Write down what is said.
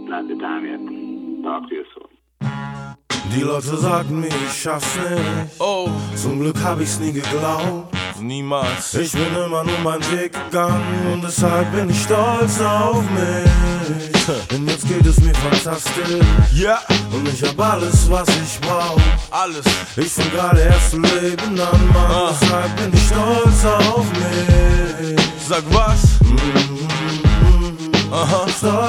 Not the time yet. Talk to you soon. Die Leute sagten mir, ich schaff's nicht. Oh, Zum Glück hab ich's nie geglaubt. niemals. Ich bin immer nur meinen Weg gegangen und deshalb bin ich stolz auf mich. Denn jetzt geht es mir fantastisch. Ja, Und ich hab alles, was ich brauch. alles. Ich fang gerade erst zu leben an, Mann. Deshalb bin